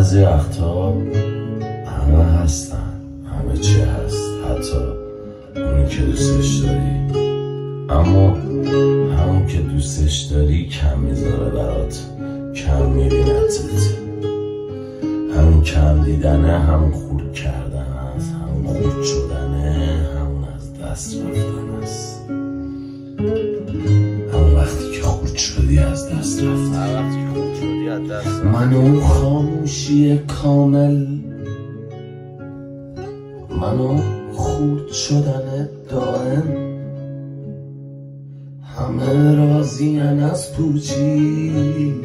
بعضی وقتا همه هستن، همه چی هست، حتی اونی که دوستش داری، اما همون که دوستش داری کم میذاره برات، کم میبینتت. همون کم دیدنه، همون خورد کردن است، همون خورد شدنه، همون از دست رفتن است. همون وقتی که خورد شدی از دست رفتن. من اون خاموشی کامل، من اون خورد شدن دائم، همه راضین از پوچی،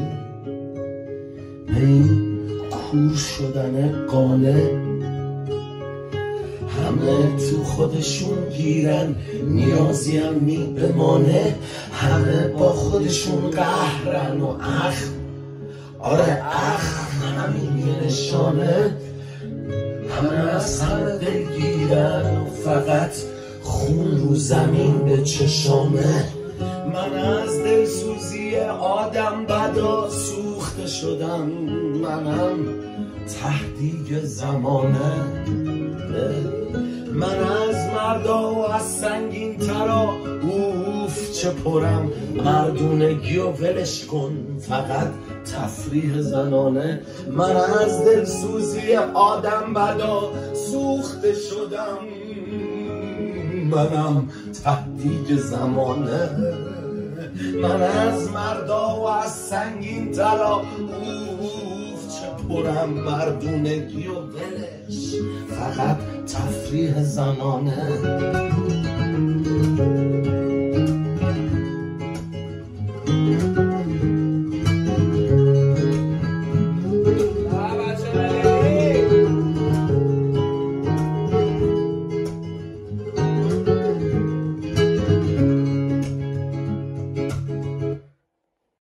این کور شدن قانه. همه تو خودشون گیرن، نیازی هم می بمانه. همه با خودشون قهرن و آره همین یه نشانه. همه از همه دلگیرن و فقط خون رو زمین به چشامه. من از دلسوزی آدم بدا سوخته شدم، منم تهدیگ زمانه. من از مردا و از سنگین ترا اوف چه پرم. مردونگی و ولش کن، فقط تفریح زنانه. من از دلسوزی آدم بدا سوخته شدم، منم تهدیگ زمانه. من از مردا و از سنگین ترا اوف چه پرم. مردونگی و ولش، فقط تفریح زنانه.